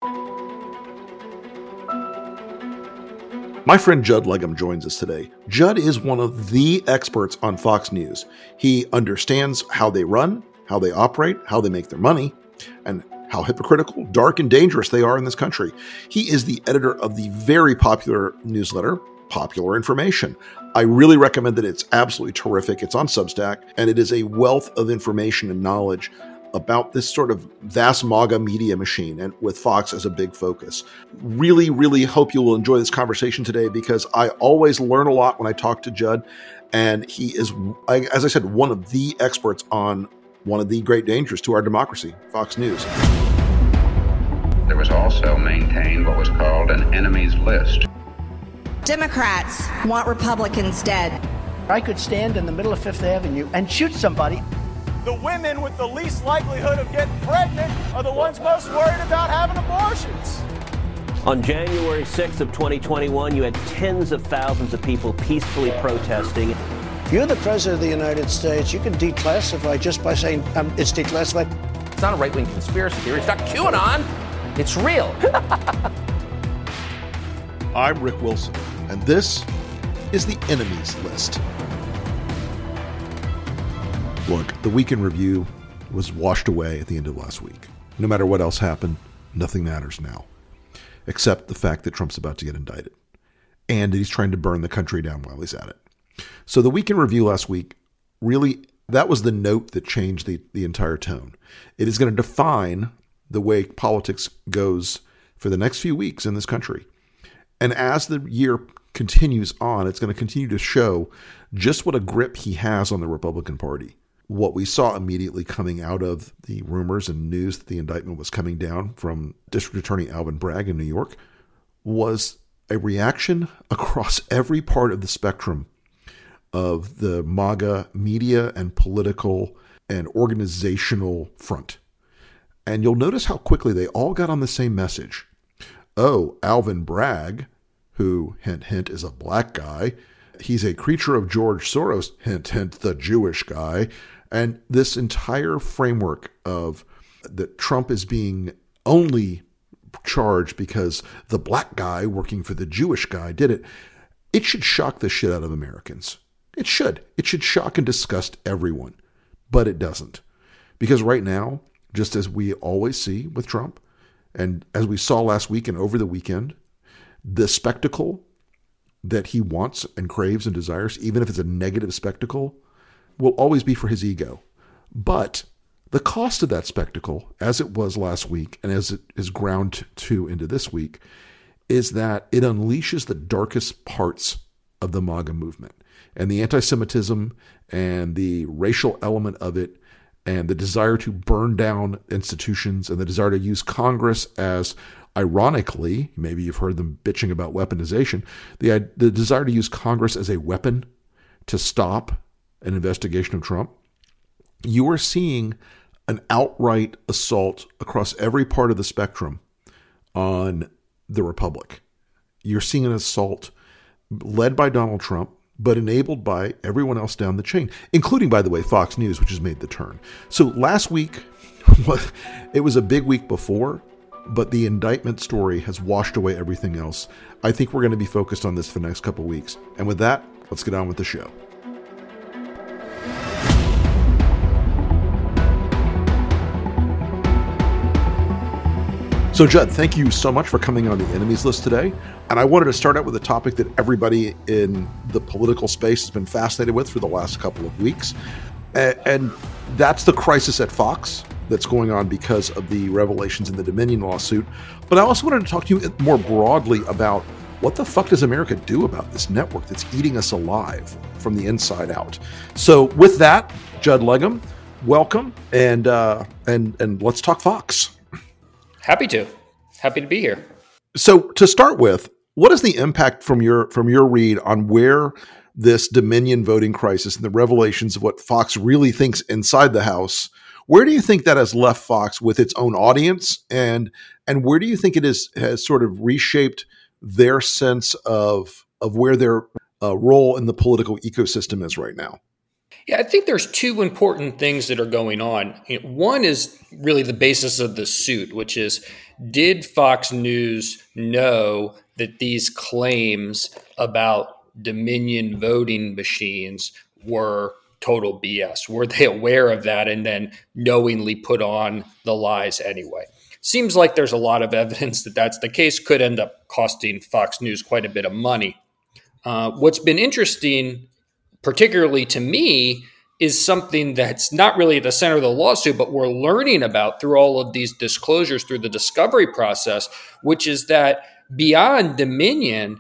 My friend Judd Legum joins us today. Judd is one of the experts on Fox News. He understands how they run, how they operate, how they make their money, and how hypocritical, dark, and dangerous they are in this country. He is the editor of the very popular newsletter, Popular Information. I really recommend it. It's absolutely terrific. It's on Substack, and it is a wealth of information and knowledge about this sort of vast MAGA media machine, and with Fox as a big focus. Really, really hope you will enjoy this conversation today, because I always learn a lot when I talk to Judd, and he is, as I said, one of the experts on one of the great dangers to our democracy, Fox News. There was also maintained what was called an enemies list. Democrats want Republicans dead. I could stand in the middle of Fifth Avenue and shoot somebody. The women with the least likelihood of getting pregnant are the ones most worried about having abortions. On January 6th of 2021, you had tens of thousands of people peacefully protesting. If you're the president of the United States, you can declassify just by saying it's declassified. It's not a right-wing conspiracy theory. It's not QAnon. It's real. I'm Rick Wilson, and this is the Enemies List. Look, the Week in Review was washed away at the end of last week. No matter what else happened, nothing matters now, except the fact that Trump's about to get indicted, and that he's trying to burn the country down while he's at it. So the Week in Review last week, really, that was the note that changed the entire tone. It is going to define the way politics goes for the next few weeks in this country. And as the year continues on, it's going to continue to show just what a grip he has on the Republican Party. What we saw immediately coming out of the rumors and news that the indictment was coming down from District Attorney Alvin Bragg in New York was a reaction across every part of the spectrum of the MAGA media and political and organizational front. And you'll notice how quickly they all got on the same message. Oh, Alvin Bragg, who, hint, hint, is a black guy. He's a creature of George Soros, hint, hint, the Jewish guy. And this entire framework of that Trump is being only charged because the black guy working for the Jewish guy did it. It should shock the shit out of Americans. It should. It should shock and disgust everyone. But it doesn't. Because right now, just as we always see with Trump, and as we saw last week and over the weekend, the spectacle that he wants and craves and desires, even if it's a negative spectacle, will always be for his ego. But the cost of that spectacle, as it was last week and as it is ground to into this week, is that it unleashes the darkest parts of the MAGA movement. And the anti-Semitism and the racial element of it and the desire to burn down institutions and the desire to use Congress as, ironically, maybe you've heard them bitching about weaponization, the desire to use Congress as a weapon to stop an investigation of Trump. You are seeing an outright assault across every part of the spectrum on the Republic. You're seeing an assault led by Donald Trump, but enabled by everyone else down the chain, including, by the way, Fox News, which has made the turn. So last week, it was a big week before, but the indictment story has washed away everything else. I think we're going to be focused on this for the next couple of weeks. And with that, let's get on with the show. So, Judd, thank you so much for coming on the Enemies List today. And I wanted to start out with a topic that everybody in the political space has been fascinated with for the last couple of weeks. And that's the crisis at Fox that's going on because of the revelations in the Dominion lawsuit. But I also wanted to talk to you more broadly about what the fuck does America do about this network that's eating us alive from the inside out. So with that, Judd Legum, welcome, and let's talk Fox. Happy to be here. So to start with, what is the impact from your read on where this Dominion voting crisis and the revelations of what Fox really thinks inside the House, where do you think that has left Fox with its own audience, and where do you think it has sort of reshaped their sense of where their role in the political ecosystem is right now? Yeah, I think there's two important things that are going on. One is really the basis of the suit, which is, did Fox News know that these claims about Dominion voting machines were total BS? Were they aware of that and then knowingly put on the lies anyway? Seems like there's a lot of evidence that that's the case. Could end up costing Fox News quite a bit of money. What's been interesting, particularly to me, is something that's not really at the center of the lawsuit, but we're learning about through all of these disclosures through the discovery process, which is that beyond Dominion,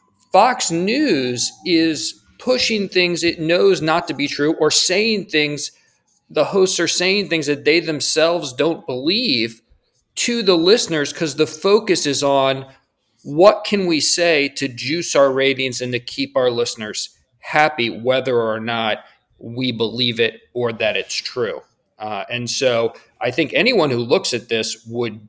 Fox News is pushing things it knows not to be true, or saying things, the hosts are saying things that they themselves don't believe to the listeners, because the focus is on what can we say to juice our ratings and to keep our listeners happy, whether or not we believe it or that it's true. And so I think anyone who looks at this would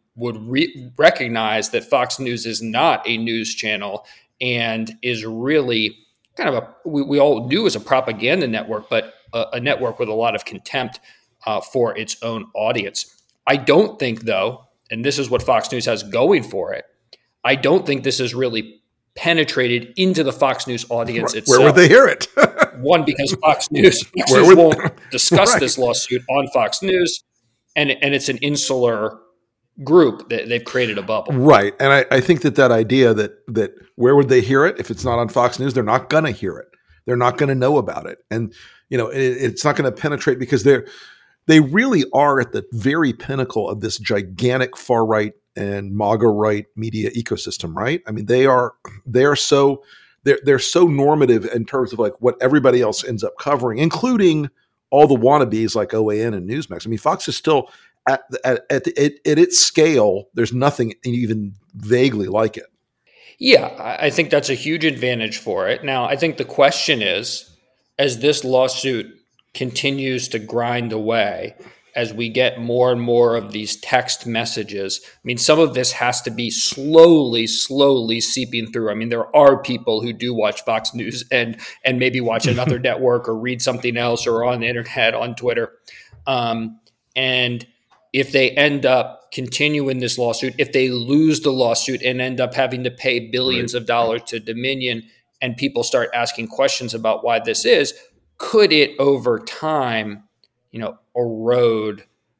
recognize that Fox News is not a news channel and is really kind of we all knew as a propaganda network, but a network with a lot of contempt for its own audience. I don't think, though, and this is what Fox News has going for it, I don't think this has really penetrated into the Fox News audience itself. Where would they hear it? One, because Fox News won't discuss this lawsuit on Fox News, and it's an insular group that they've created a bubble. Right. And I think that idea that where would they hear it? If it's not on Fox News, they're not going to hear it. They're not going to know about it. And, it's not going to penetrate because they really are at the very pinnacle of this gigantic far right and MAGA right media ecosystem, right? I mean, they're so normative in terms of like what everybody else ends up covering, including all the wannabes like OAN and Newsmax. I mean, Fox is still at its scale. There's nothing even vaguely like it. Yeah, I think that's a huge advantage for it. Now, I think the question is, as this lawsuit continues to grind away, as we get more and more of these text messages, I mean, some of this has to be slowly seeping through. I mean, there are people who do watch Fox News and maybe watch another network or read something else or on the internet, on Twitter. And if they end up continuing this lawsuit, if they lose the lawsuit and end up having to pay billions of dollars to Dominion, and people start asking questions about why this is, could it over time, erode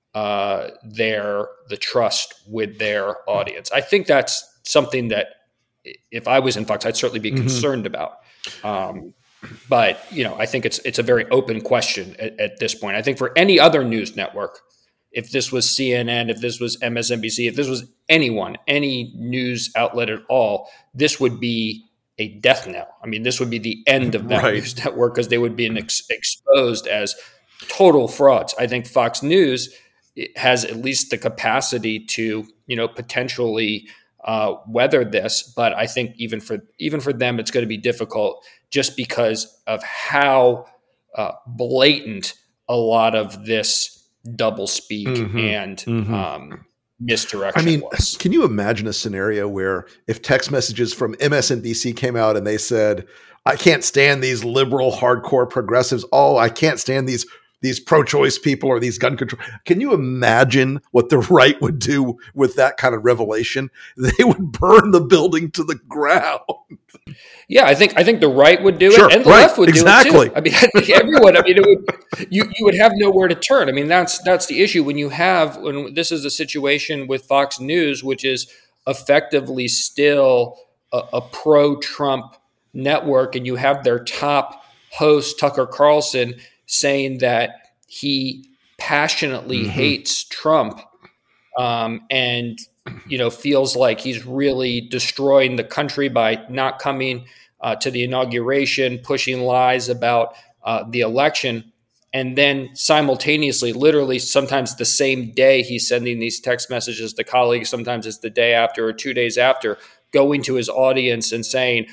the trust with their audience? I think that's something that if I was in Fox, I'd certainly be concerned about. But I think it's a very open question at this point. I think for any other news network, if this was CNN, if this was MSNBC, if this was anyone, any news outlet at all, this would be a death knell. I mean, this would be the end of that news network, because they would be exposed as total frauds. I think Fox News has at least the capacity to, potentially weather this. But I think even for them, it's going to be difficult just because of how blatant a lot of this doublespeak and misdirection was. Can you imagine a scenario where if text messages from MSNBC came out and they said, I can't stand these liberal hardcore progressives. Oh, I can't stand these pro-choice people or these gun control. Can you imagine what the right would do with that kind of revelation? They would burn the building to the ground. Yeah, I think the right would do it, and the left would do it too. I mean, I think everyone. I mean, you would have nowhere to turn. I mean, that's the issue when this is a situation with Fox News, which is effectively still a pro-Trump network, and you have their top host Tucker Carlson saying that he passionately hates Trump, and feels like he's really destroying the country by not coming to the inauguration, pushing lies about the election, and then simultaneously, literally sometimes the same day, he's sending these text messages to colleagues, sometimes it's the day after or 2 days after, going to his audience and saying,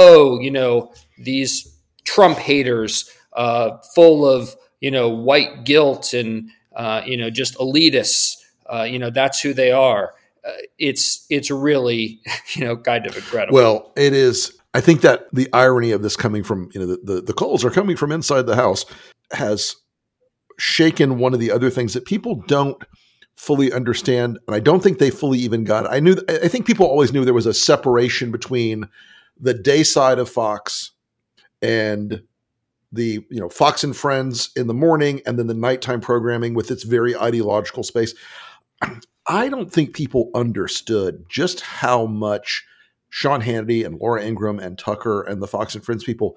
these Trump haters full of, white guilt and, just elitists, that's who they are. It's really, kind of incredible. Well, it is. I think that the irony of this coming from, the calls are coming from inside the House has shaken one of the other things that people don't fully understand. And I don't think they fully even got it. I think people always knew there was a separation between the day side of Fox and the, Fox and Friends in the morning, and then the nighttime programming with its very ideological space. I don't think people understood just how much Sean Hannity and Laura Ingraham and Tucker and the Fox and Friends people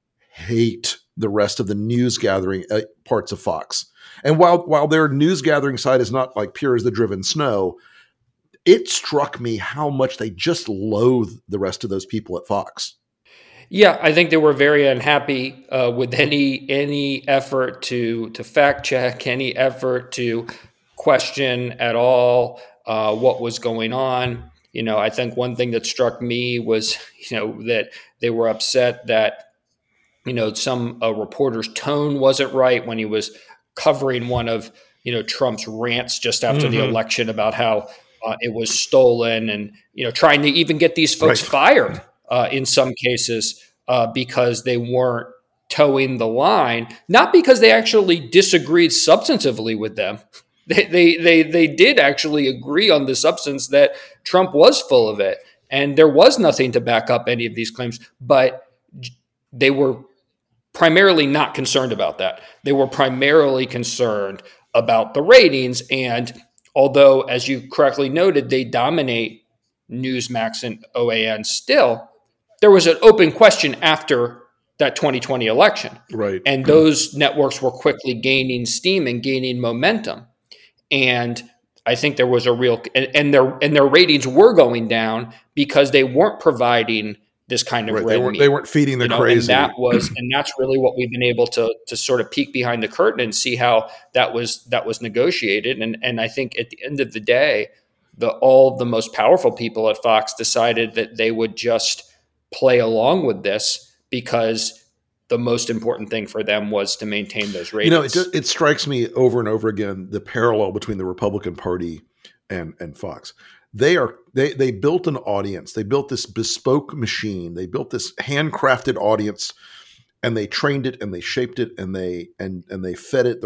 hate the rest of the news gathering parts of Fox. And while their news gathering side is not like pure as the driven snow, it struck me how much they just loathe the rest of those people at Fox. Yeah, I think they were very unhappy with any effort to fact check, any effort to question at all what was going on. I think one thing that struck me was, that they were upset that, some reporter's tone wasn't right when he was covering one of, Trump's rants just after the election about how it was stolen, and, trying to even get these folks fired in some cases because they weren't towing the line, not because they actually disagreed substantively with them. They did actually agree on the substance that Trump was full of it, and there was nothing to back up any of these claims, but they were primarily not concerned about that. They were primarily concerned about the ratings, and although, as you correctly noted, they dominate Newsmax and OAN still, there was an open question after that 2020 election. Right. And those networks were quickly gaining steam and gaining momentum. And I think there was a real, and their ratings were going down because they weren't providing this kind of red meat. They weren't feeding the crazy. And that's really what we've been able to sort of peek behind the curtain and see how that was negotiated. And I think at the end of the day, all the most powerful people at Fox decided that they would just play along with this because the most important thing for them was to maintain those ratings. It strikes me over and over again, the parallel between the Republican Party and Fox. They built an audience. They built this bespoke machine. They built this handcrafted audience, and they trained it and they shaped it and they fed it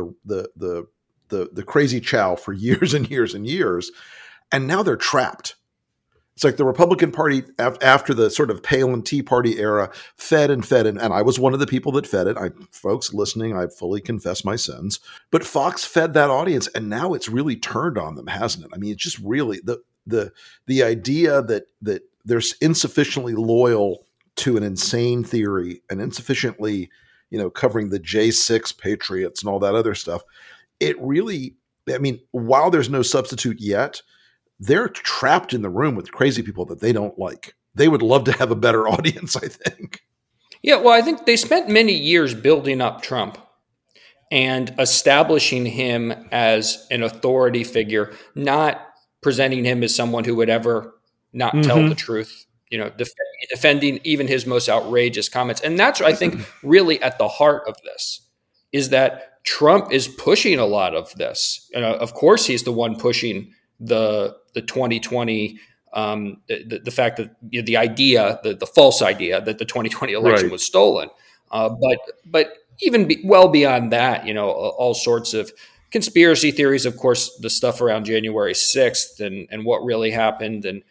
the crazy chow for years and years and years. And now they're trapped. It's like the Republican Party after the sort of Palin Tea Party era fed, and I was one of the people that fed it. Folks listening, I fully confess my sins. But Fox fed that audience, and now it's really turned on them, hasn't it? I mean, it's just really the idea that they're insufficiently loyal to an insane theory and insufficiently, covering the J6 Patriots and all that other stuff. It really, I mean, while there's no substitute yet, they're trapped in the room with crazy people that they don't like. They would love to have a better audience, I think. Yeah, well, I think they spent many years building up Trump and establishing him as an authority figure, not presenting him as someone who would ever not tell the truth, defending even his most outrageous comments. And that's, I think, really at the heart of this, is that Trump is pushing a lot of this. Of course, he's the one pushing the 2020, the fact that the idea, the false idea that the 2020 election was stolen. But even well beyond that, all sorts of conspiracy theories, of course, the stuff around January 6th and what really happened. And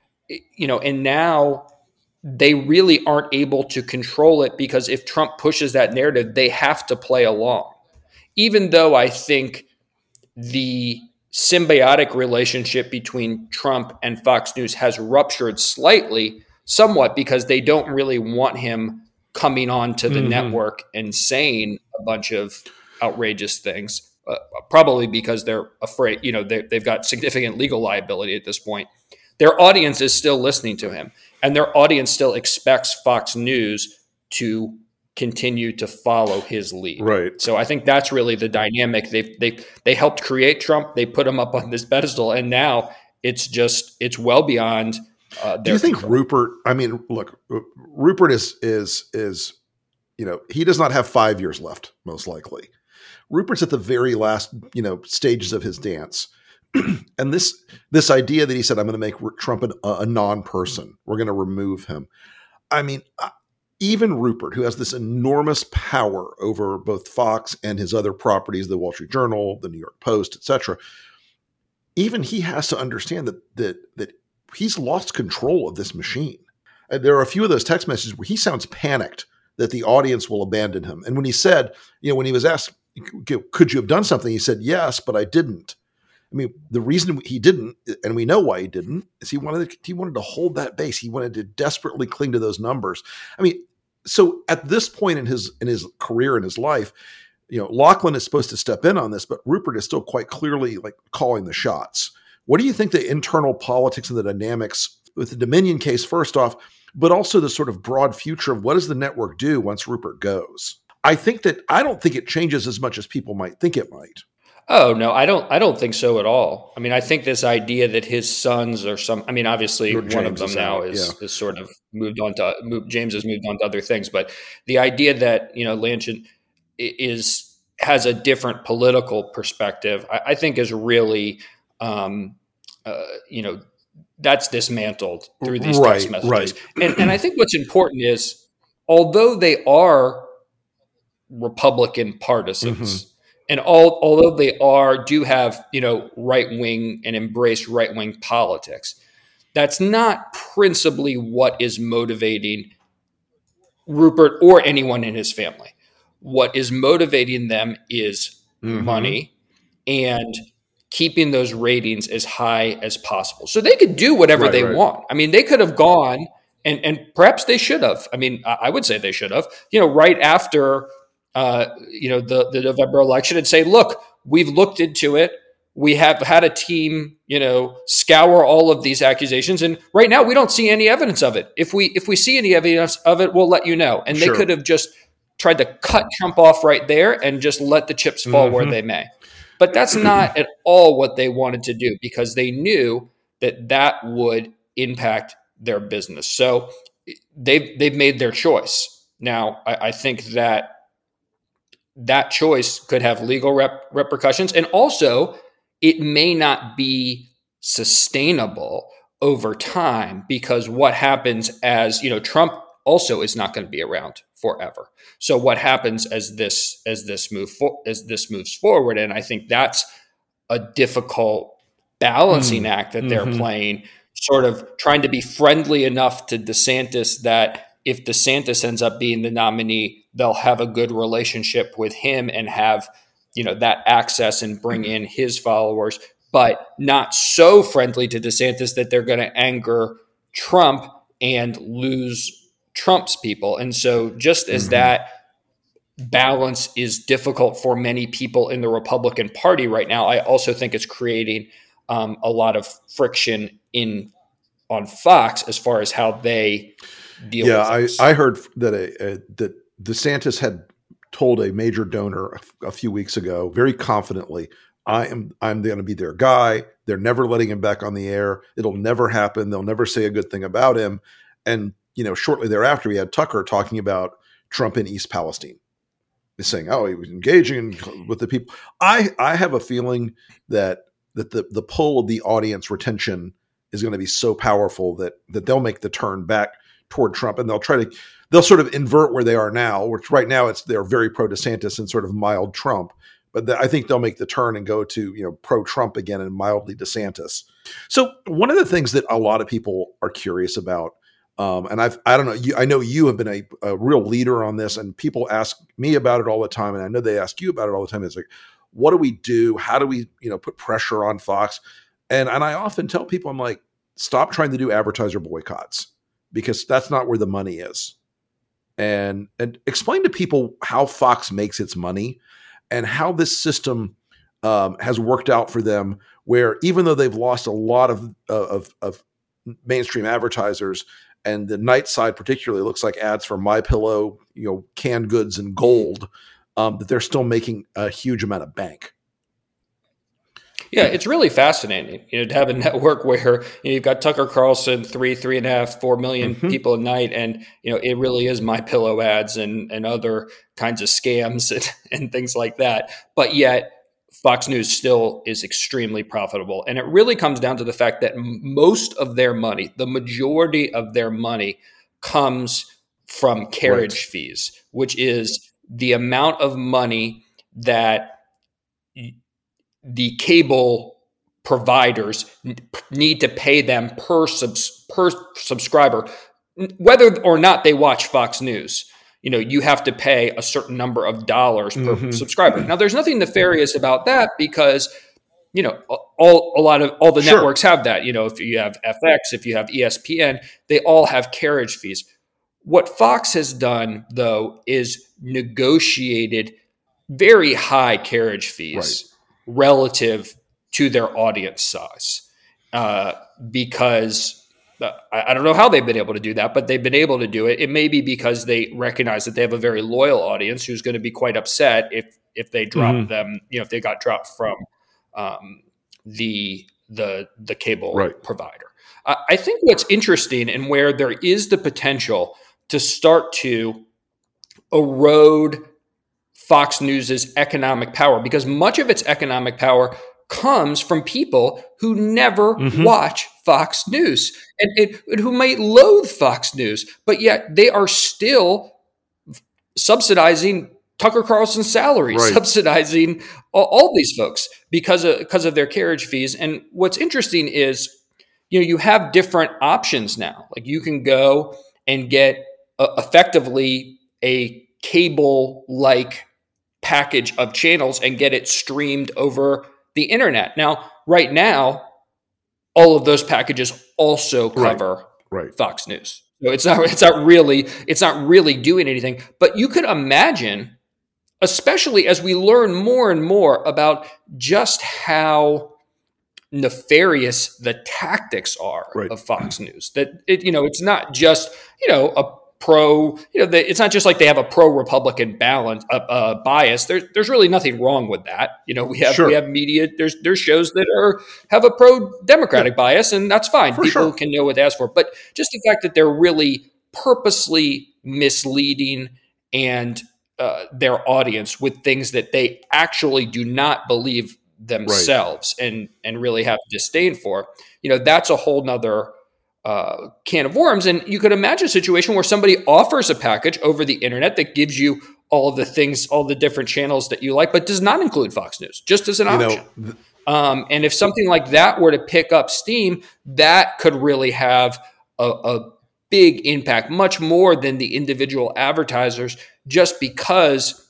now they really aren't able to control it, because if Trump pushes that narrative, they have to play along. Even though I think the symbiotic relationship between Trump and Fox News has ruptured somewhat, because they don't really want him coming on to the network and saying a bunch of outrageous things, probably because they're afraid, they've got significant legal liability at this point. Their audience is still listening to him, and their audience still expects Fox News to continue to follow his lead. Right. So I think that's really the dynamic. They helped create Trump. They put him up on this pedestal, and now it's well beyond do you think control. Rupert? I mean, look, Rupert is he does not have 5 years left, most likely. Rupert's at the very last stages of his dance, and this idea that he said, "I'm going to make Trump a non-person. We're going to remove him." even Rupert, who has this enormous power over both Fox and his other properties, the Wall Street Journal, the New York Post, etc., even he has to understand that he's lost control of this machine. And there are a few of those text messages where he sounds panicked that the audience will abandon him. And when he said, when he was asked, could you have done something? He said, yes, but I didn't. I mean, the reason he didn't, and we know why he didn't, is he wanted to hold that base. He wanted to desperately cling to those numbers. I mean, so at this point in his career, in his life, Lachlan is supposed to step in on this, but Rupert is still quite clearly like calling the shots. What do you think the internal politics and the dynamics with the Dominion case, first off, but also the sort of broad future of what does the network do once Rupert goes? I don't think it changes as much as people might think it might. Oh, no, I don't think so at all. I mean, I think this idea that his sons are obviously one of them now is sort of James has moved on to other things, but the idea that, Lanchin has a different political perspective, I think is really, that's dismantled through these text messages. Right. And I think what's important is, although they are Republican partisans, and although they do have, right-wing and embrace right-wing politics, that's not principally what is motivating Rupert or anyone in his family. What is motivating them is money and keeping those ratings as high as possible. So they could do whatever they want. I mean, they could have gone, and perhaps they should have. I mean, I would say they should have, right after the November election, and say, look, we've looked into it. We have had a team, scour all of these accusations. And right now we don't see any evidence of it. If we see any evidence of it, we'll let you know. And they could have just tried to cut Trump off right there and just let the chips fall where they may. But that's not at all what they wanted to do, because they knew that would impact their business. So they've made their choice. Now, I think that choice could have legal repercussions, and also it may not be sustainable over time, because what happens as Trump also is not going to be around forever. So what happens as this moves forward, and I think that's a difficult balancing act that they're playing, sort of trying to be friendly enough to DeSantis that if DeSantis ends up being the nominee, they'll have a good relationship with him and have, that access and bring in his followers, but not so friendly to DeSantis that they're going to anger Trump and lose Trump's people. And so just as that balance is difficult for many people in the Republican Party right now, I also think it's creating a lot of friction on Fox as far as how they deal with this. I heard that DeSantis had told a major donor a few weeks ago, very confidently, I'm going to be their guy. They're never letting him back on the air. It'll never happen. They'll never say a good thing about him. And, shortly thereafter, we had Tucker talking about Trump in East Palestine. He's saying, he was engaging with the people. I have a feeling that the pull of the audience retention is going to be so powerful that they'll make the turn back toward Trump, and they'll sort of invert where they are now, which right now they're very pro DeSantis and sort of mild Trump. But I think they'll make the turn and go to, pro Trump again and mildly DeSantis. So one of the things that a lot of people are curious about, and I don't know, I know you have been a real leader on this, and people ask me about it all the time, and I know they ask you about it all the time. It's like, what do we do? How do we, put pressure on Fox? And I often tell people, I'm like, stop trying to do advertiser boycotts, because that's not where the money is. And explain to people how Fox makes its money and how this system has worked out for them, where even though they've lost a lot of mainstream advertisers, and the night side particularly looks like ads for MyPillow, canned goods and gold, that they're still making a huge amount of bank. Yeah, it's really fascinating, to have a network where you've got Tucker Carlson, 3.5, 4 million people a night, and it really is MyPillow ads and other kinds of scams and things like that. But yet, Fox News still is extremely profitable, and it really comes down to the fact that most of their money, the majority of their money, comes from carriage fees, which is the amount of money that the cable providers need to pay them per subscriber, whether or not they watch Fox News. You have to pay a certain number of dollars per subscriber. Now, there's nothing nefarious about that because all the networks have that. If you have FX, if you have ESPN, they all have carriage fees. What Fox has done, though, is negotiated very high carriage fees relative to their audience size, because I don't know how they've been able to do that, but they've been able to do it. It may be because they recognize that they have a very loyal audience who's going to be quite upset if they drop them, if they got dropped from the cable provider. I think what's interesting and where there is the potential to start to erode Fox News's economic power, because much of its economic power comes from people who never watch Fox News and who might loathe Fox News, but yet they are still subsidizing Tucker Carlson's salary, subsidizing all these folks because of their carriage fees. And what's interesting is, you have different options now. Like you can go and get effectively a cable-like package of channels and get it streamed over the internet. Now, right now, all of those packages also cover Fox News. So it's not really doing anything. But you could imagine, especially as we learn more and more about just how nefarious the tactics are of Fox News, that it's not just a pro, it's not just like they have a pro-Republican bias. There's really nothing wrong with that. We have media. There's shows that have a pro-Democratic bias, and that's fine. People can know what to ask for. But just the fact that they're really purposely misleading and their audience with things that they actually do not believe themselves and really have disdain for, that's a whole nother can of worms. And you could imagine a situation where somebody offers a package over the internet that gives you all of the things, all the different channels that you like, but does not include Fox News, just as an option. And if something like that were to pick up steam, that could really have a big impact, much more than the individual advertisers, just because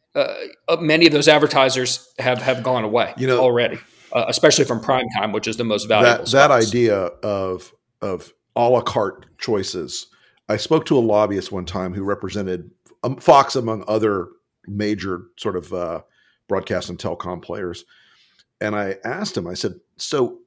many of those advertisers have gone away already, especially from primetime, which is the most valuable. That idea of a la carte choices. I spoke to a lobbyist one time who represented Fox among other major sort of broadcast and telecom players. And I asked him, I said, so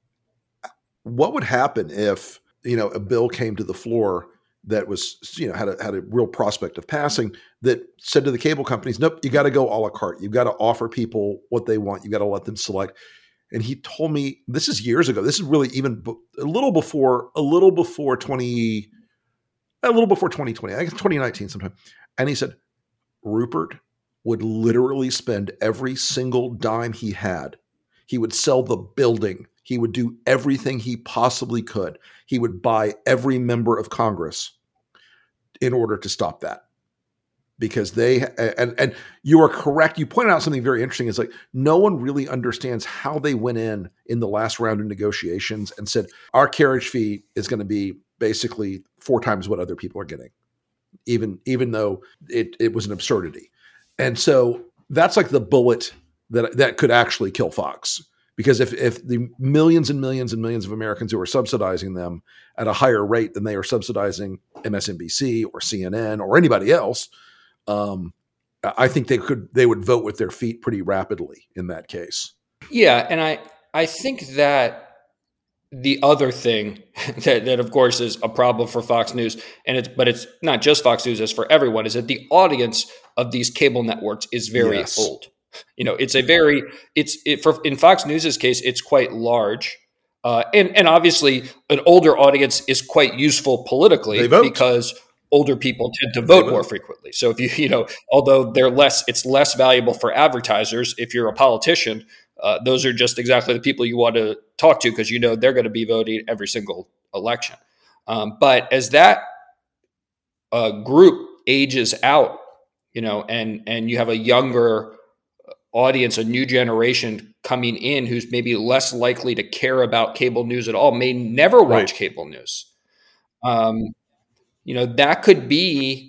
what would happen if, a bill came to the floor that was, had a real prospect of passing, that said to the cable companies, nope, you got to go a la carte. You've got to offer people what they want. You got to let them select. And he told me, this is years ago. This is really even a little before 2020. I guess 2019 sometime. And he said, Rupert would literally spend every single dime he had. He would sell the building. He would do everything he possibly could. He would buy every member of Congress in order to stop that. Because and you are correct. You pointed out something very interesting. It's like no one really understands how they went in the last round of negotiations and said, our carriage fee is going to be basically 4 times what other people are getting, even though it was an absurdity. And so that's like the bullet that could actually kill Fox. Because if the millions and millions and millions of Americans who are subsidizing them at a higher rate than they are subsidizing MSNBC or CNN or anybody else, I think they would vote with their feet pretty rapidly in that case. Yeah, and I think that the other thing that of course is a problem for Fox News, but it's not just Fox News, it's for everyone, is that the audience of these cable networks is very old. In Fox News's case, it's quite large. And obviously an older audience is quite useful politically because older people tend to vote more frequently. So if although it's less valuable for advertisers, if you're a politician, those are just exactly the people you want to talk to because they're going to be voting every single election. But as that group ages out, and you have a younger audience, a new generation coming in who's maybe less likely to care about cable news at all, may never watch cable news. That could be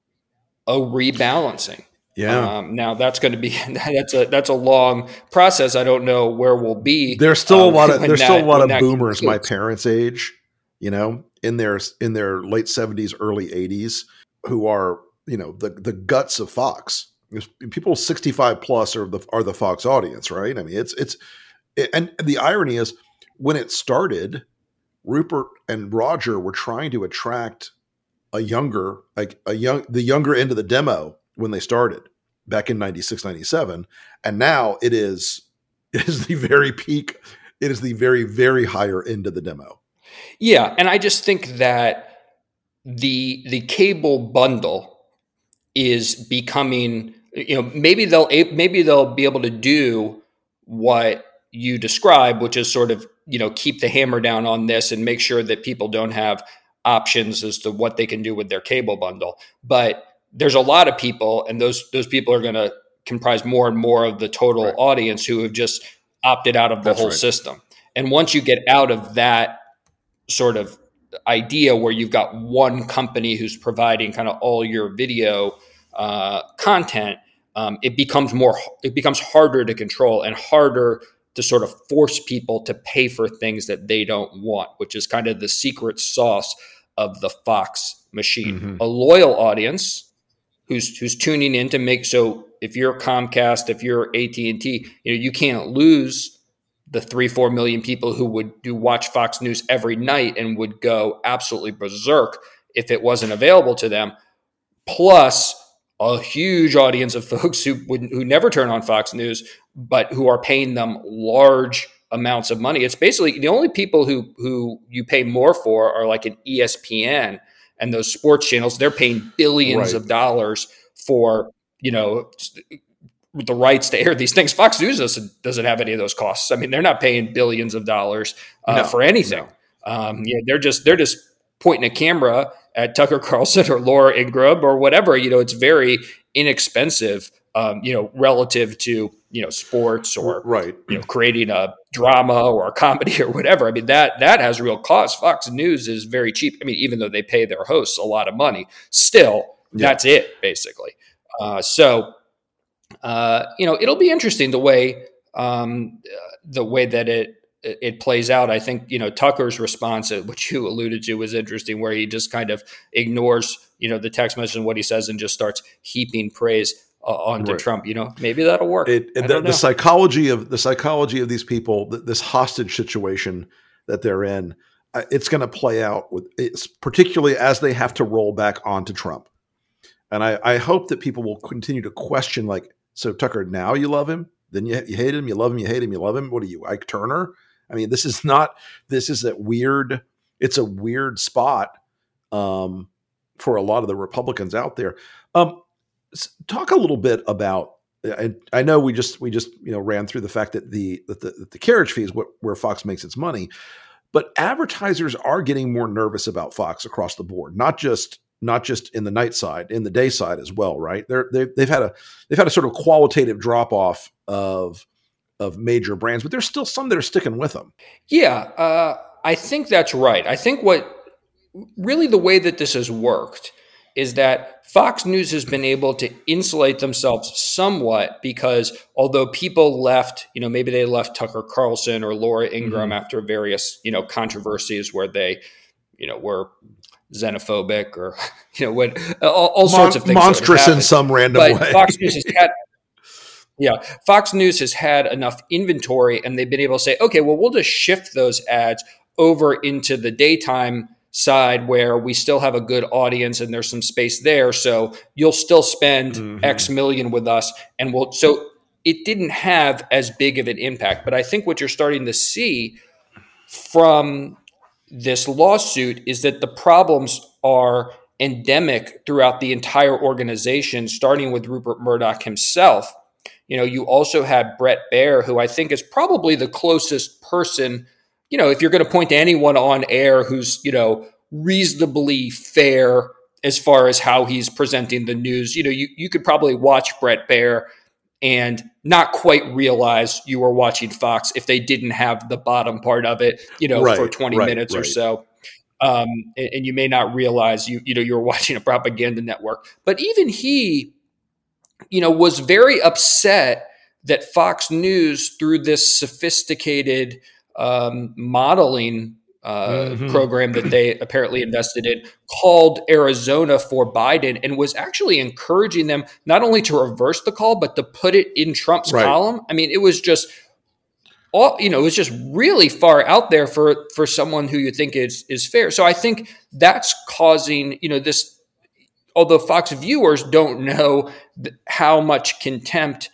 a rebalancing. Yeah. Now that's going to be that's a long process. I don't know where we'll be. There's still a lot of boomers my parents' age, in their late 70s, early 80s, who are the guts of Fox. People 65 plus are the Fox audience, right? I mean, and the irony is, when it started, Rupert and Roger were trying to attract the younger end of the demo when they started back in 96, 97. And now it is the very peak. It is the very, very higher end of the demo. Yeah. And I just think that the cable bundle is becoming, maybe they'll be able to do what you describe, which is sort of, keep the hammer down on this and make sure that people don't have options as to what they can do with their cable bundle. But there's a lot of people, and those people are going to comprise more and more of the total audience who have just opted out of the whole system. And once you get out of that sort of idea where you've got one company who's providing kind of all your video content, it becomes harder to control and harder to sort of force people to pay for things that they don't want, which is kind of the secret sauce of the Fox machine. Mm-hmm. A loyal audience who's tuning in to make, so if you're Comcast, if you're AT&T, you can't lose the 3-4 million people who would watch Fox News every night and would go absolutely berserk if it wasn't available to them. Plus a huge audience of folks who never turn on Fox News, but who are paying them large amounts of money. It's basically the only people who you pay more for are like an ESPN and those sports channels. They're paying billions of dollars for, the rights to air these things. Fox News doesn't have any of those costs. I mean, they're not paying billions of dollars for anything. No. They're just pointing a camera at Tucker Carlson or Laura Ingraham or whatever. It's very inexpensive, relative to, sports or, creating a drama or a comedy or whatever. I mean, that has real cost. Fox News is very cheap. I mean, even though they pay their hosts a lot of money, still, that's it, basically. It'll be interesting the way that it plays out. I think, Tucker's response, which you alluded to, was interesting, where he just kind of ignores, the text message and what he says and just starts heaping praise onto Trump. Maybe that'll work. The psychology of these people, this hostage situation that they're in, it's going to play out particularly as they have to roll back onto Trump. And I hope that people will continue to question, like, so Tucker, now you love him, then you hate him, you love him, you hate him, you love him. What are you, Ike Turner? I mean, it's a weird spot for a lot of the Republicans out there. Talk a little bit about, I know we just ran through the fact that the carriage fee is where Fox makes its money, but advertisers are getting more nervous about Fox across the board, not just in the night side, in the day side as well, right? They've had a sort of qualitative drop off of major brands, but there's still some that are sticking with them. Yeah, I think that's right. I think the way that this has worked is that Fox News has been able to insulate themselves somewhat, because although people left, maybe they left Tucker Carlson or Laura Ingraham after various, controversies where they, were xenophobic or, all sorts of things. Monstrous in some random way. Fox News has had enough inventory, and they've been able to say, okay, well, we'll just shift those ads over into the daytime side where we still have a good audience and there's some space there. So you'll still spend X million with us. And so it didn't have as big of an impact. But I think what you're starting to see from this lawsuit is that the problems are endemic throughout the entire organization, starting with Rupert Murdoch himself. You also had Bret Baier, who I think is probably the closest person, if you're going to point to anyone on air who's, reasonably fair as far as how he's presenting the news. You could probably watch Bret Baier and not quite realize you were watching Fox if they didn't have the bottom part of it, for 20 minutes or so. And you may not realize you're watching a propaganda network. But even he, was very upset that Fox News, through this sophisticated modeling program that they apparently invested in, called Arizona for Biden and was actually encouraging them not only to reverse the call, but to put it in Trump's column. I mean, it was just it was just really far out there for someone who you think is fair. So I think that's causing, this, although Fox viewers don't know how much contempt,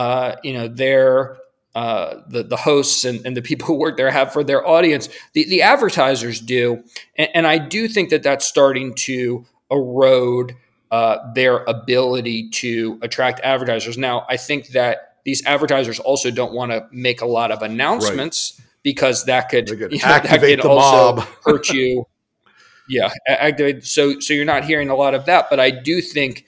their the hosts and the people who work there have for their audience, the advertisers do. And I do think that that's starting to erode their ability to attract advertisers. Now, I think that these advertisers also don't want to make a lot of announcements because that could activate the mob, hurt you. Yeah, activate. So you're not hearing a lot of that. But I do think,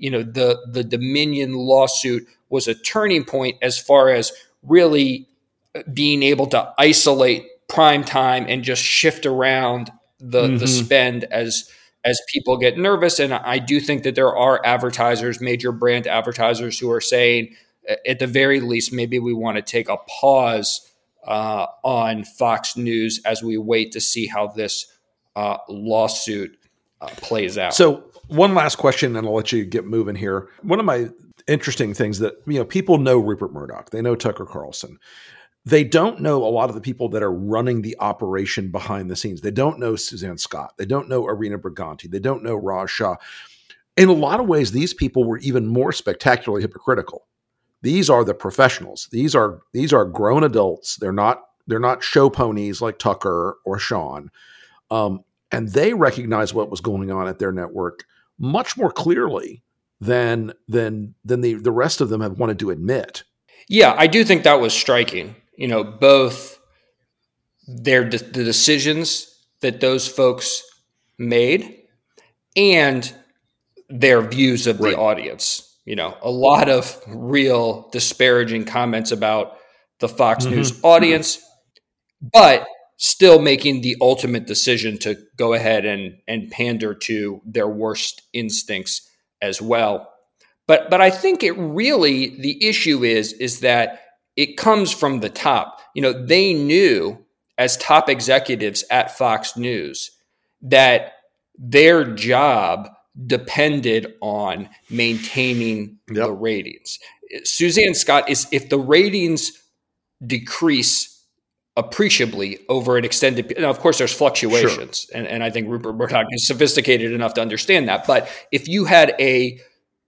the Dominion lawsuit was a turning point as far as really being able to isolate prime time and just shift around the spend as people get nervous. And I do think that there are advertisers, major brand advertisers, who are saying, at the very least, maybe we want to take a pause on Fox News as we wait to see how this lawsuit plays out. So one last question, and I'll let you get moving here. One of my interesting things that, people know Rupert Murdoch. They know Tucker Carlson. They don't know a lot of the people that are running the operation behind the scenes. They don't know Suzanne Scott. They don't know Irina Briganti. They don't know Raj Shah. In a lot of ways, these people were even more spectacularly hypocritical. These are the professionals. These are grown adults. They're not show ponies like Tucker or Sean. And they recognize what was going on at their network much more clearly than the rest of them have wanted to admit. Yeah, I do think that was striking. Both the decisions that those folks made and their views of the audience. A lot of real disparaging comments about the Fox News audience, but still making the ultimate decision to go ahead and pander to their worst instincts as well. But I think the issue is that it comes from the top. They knew as top executives at Fox News that their job depended on maintaining the ratings. Suzanne Scott if the ratings decrease appreciably over an extended period. Now, of course, there's fluctuations, and I think Rupert Murdoch is sophisticated enough to understand that. But if you had a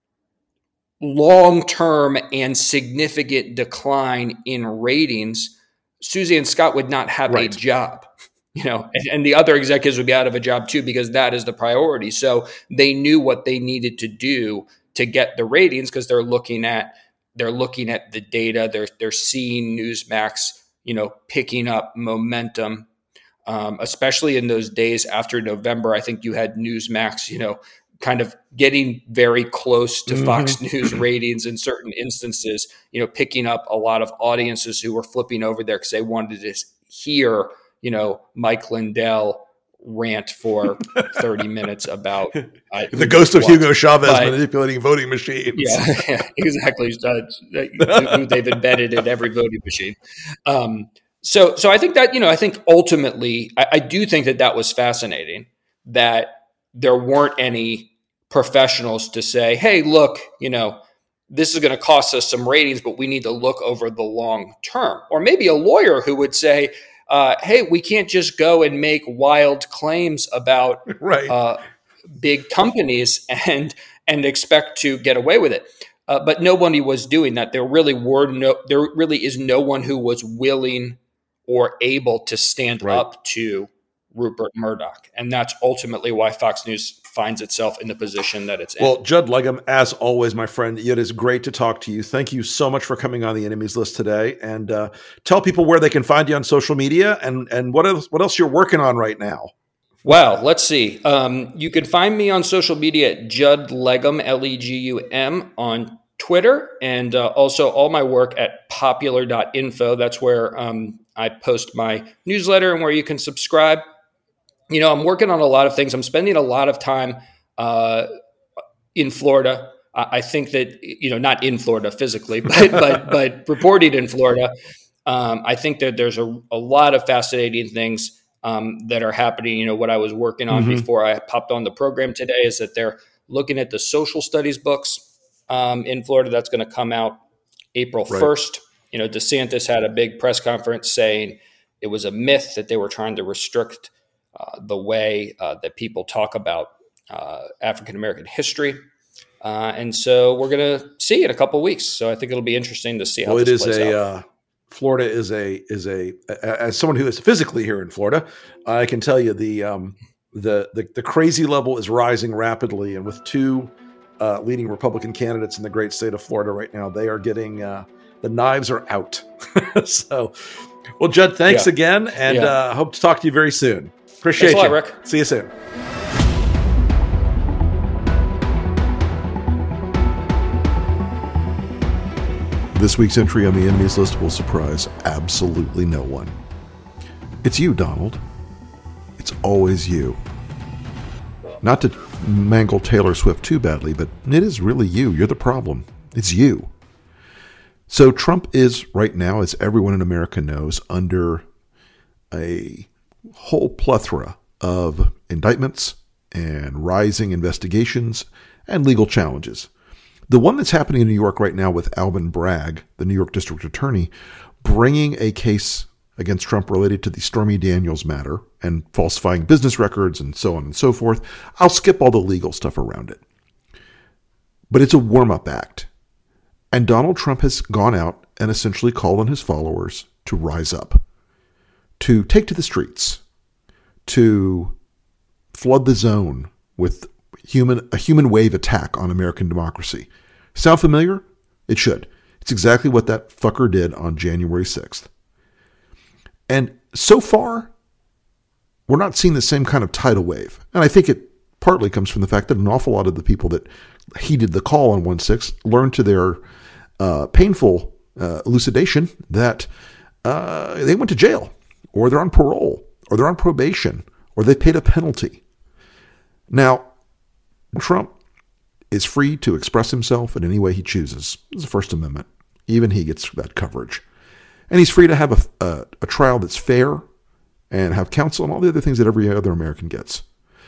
long-term and significant decline in ratings, Suzanne Scott would not have a job. And the other executives would be out of a job too, because that is the priority. So they knew what they needed to do to get the ratings, because they're looking at the data. They're seeing Newsmax, picking up momentum, especially in those days after November. I think you had Newsmax, kind of getting very close to Fox News ratings in certain instances, picking up a lot of audiences who were flipping over there because they wanted to hear Mike Lindell rant for 30 minutes about the ghost of Hugo Chavez manipulating voting machines. Yeah, exactly. Who they've embedded in every voting machine. So I think that, I think ultimately, I do think that was fascinating, that there weren't any professionals to say, hey, look, this is going to cost us some ratings, but we need to look over the long term. Or maybe a lawyer who would say, hey, we can't just go and make wild claims about big companies and expect to get away with it. But nobody was doing that. There really is no one who was willing or able to stand up to Rupert Murdoch. And that's ultimately why Fox News finds itself in the position that it's in. Well, Judd Legum, as always, my friend, it is great to talk to you. Thank you so much for coming on the Enemies List today. And tell people where they can find you on social media and what else you're working on right now. Well, let's see. You can find me on social media at Judd Legum, Legum, on Twitter, and also all my work at popular.info. That's where I post my newsletter and where you can subscribe. You know, I'm working on a lot of things. I'm spending a lot of time in Florida. I think that, you know, not in Florida physically, but reporting in Florida. I think that there's a lot of fascinating things that are happening. You know, what I was working on before I popped on the program today is that they're looking at the social studies books in Florida. That's going to come out April 1st. You know, DeSantis had a big press conference saying it was a myth that they were trying to restrict the way that people talk about African-American history. And so we're going to see in a couple of weeks. So I think it'll be interesting to see how this plays out. Florida is as someone who is physically here in Florida, I can tell you the crazy level is rising rapidly. And with two leading Republican candidates in the great state of Florida right now, they are getting the knives are out. So, well, Judd, thanks again, and hope to talk to you very soon. Appreciate Thanks a you. lot, Rick. See you soon. This week's entry on the enemies list will surprise absolutely no one. It's you, Donald. It's always you. Not to mangle Taylor Swift too badly, but it is really you. You're the problem. It's you. So Trump is right now, as everyone in America knows, under a whole plethora of indictments and rising investigations and legal challenges. The one that's happening in New York right now with Alvin Bragg, the New York District Attorney, bringing a case against Trump related to the Stormy Daniels matter and falsifying business records and so on and so forth. I'll skip all the legal stuff around it. But it's a warm-up act. And Donald Trump has gone out and essentially called on his followers to rise up, to take to the streets, to flood the zone with a human wave attack on American democracy. Sound familiar? It should. It's exactly what that fucker did on January 6th. And so far, we're not seeing the same kind of tidal wave. And I think it partly comes from the fact that an awful lot of the people that heeded the call on 1/6 learned to their painful elucidation that they went to jail, or they're on parole, or they're on probation, or they paid a penalty. Now, Trump is free to express himself in any way he chooses. It's the First Amendment. Even he gets that coverage. And he's free to have a trial that's fair and have counsel and all the other things that every other American gets.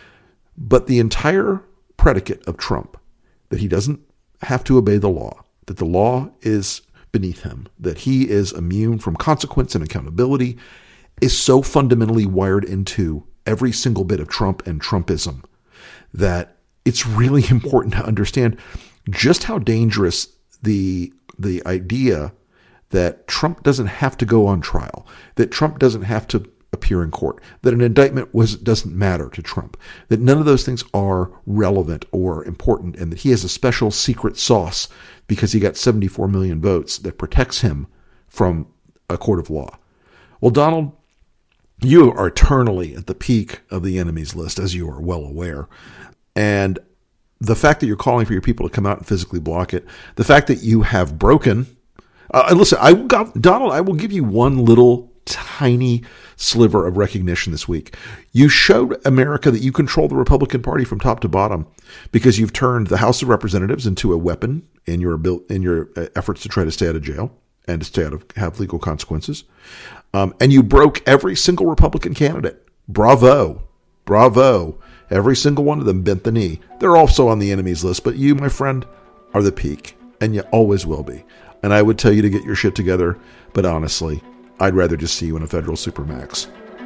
But the entire predicate of Trump, that he doesn't have to obey the law, that the law is beneath him, that he is immune from consequence and accountability, is so fundamentally wired into every single bit of Trump and Trumpism that it's really important to understand just how dangerous the idea that Trump doesn't have to go on trial, that Trump doesn't have to appear in court, that an indictment doesn't matter to Trump, that none of those things are relevant or important, and that he has a special secret sauce because he got 74 million votes that protects him from a court of law. Well, Donald, you are eternally at the peak of the enemies list, as you are well aware. And the fact that you're calling for your people to come out and physically block it, the fact that you have broken... listen, Donald, I will give you one little tiny sliver of recognition this week. You showed America that you control the Republican Party from top to bottom because you've turned the House of Representatives into a weapon in your efforts to try to stay out of jail and to have legal consequences. And you broke every single Republican candidate. Bravo. Bravo. Every single one of them bent the knee. They're also on the enemies list, but you, my friend, are the peak, and you always will be. And I would tell you to get your shit together, but honestly, I'd rather just see you in a federal supermax.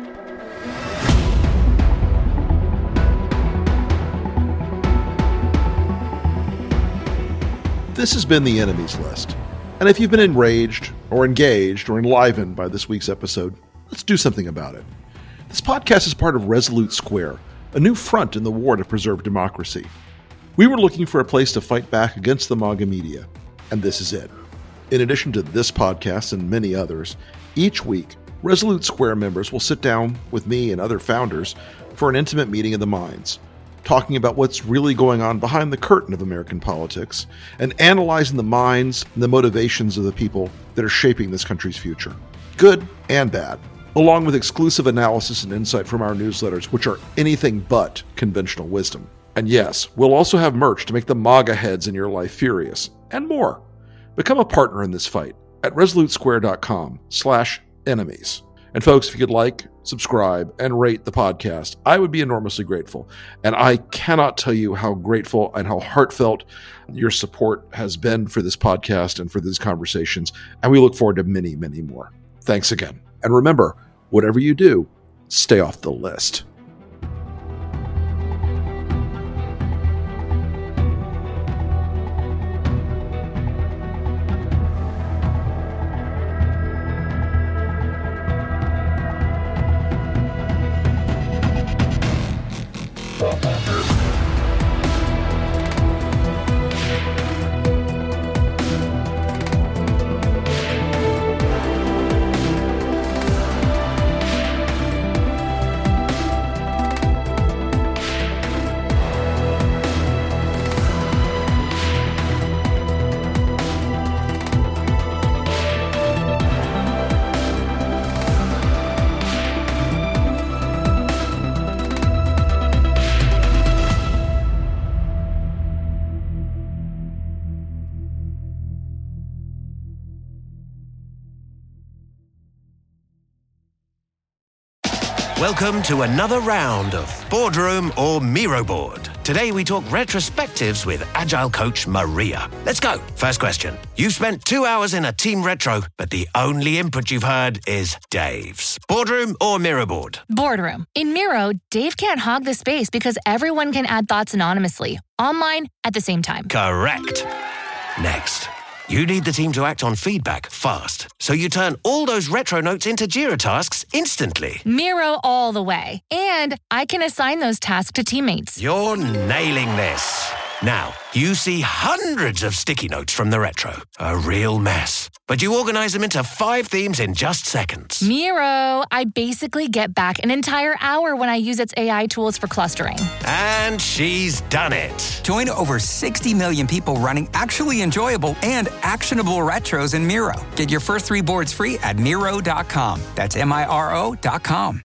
This has been the enemies list. And if you've been enraged or engaged or enlivened by this week's episode, let's do something about it. This podcast is part of Resolute Square, a new front in the war to preserve democracy. We were looking for a place to fight back against the MAGA media, and this is it. In addition to this podcast and many others, each week, Resolute Square members will sit down with me and other founders for an intimate meeting of the minds, talking about what's really going on behind the curtain of American politics and analyzing the minds and the motivations of the people that are shaping this country's future, good and bad, along with exclusive analysis and insight from our newsletters, which are anything but conventional wisdom. And yes, we'll also have merch to make the MAGA heads in your life furious, and more. Become a partner in this fight at resolutesquare.com/enemies. And folks, if you could like, subscribe, and rate the podcast, I would be enormously grateful. And I cannot tell you how grateful and how heartfelt your support has been for this podcast and for these conversations. And we look forward to many, many more. Thanks again. And remember, whatever you do, stay off the list. Welcome to another round of Boardroom or Miro Board. Today we talk retrospectives with Agile coach Maria. Let's go. First question. You've spent 2 hours in a team retro, but the only input you've heard is Dave's. Boardroom or Miro Board? Boardroom. In Miro, Dave can't hog the space because everyone can add thoughts anonymously, online at the same time. Correct. Next. You need the team to act on feedback fast, so you turn all those retro notes into Jira tasks instantly. Miro all the way. And I can assign those tasks to teammates. You're nailing this. Now, you see hundreds of sticky notes from the retro. A real mess. But you organize them into 5 themes in just seconds. Miro, I basically get back an entire hour when I use its AI tools for clustering. And she's done it. Join over 60 million people running actually enjoyable and actionable retros in Miro. Get your first 3 boards free at Miro.com. That's Miro.com.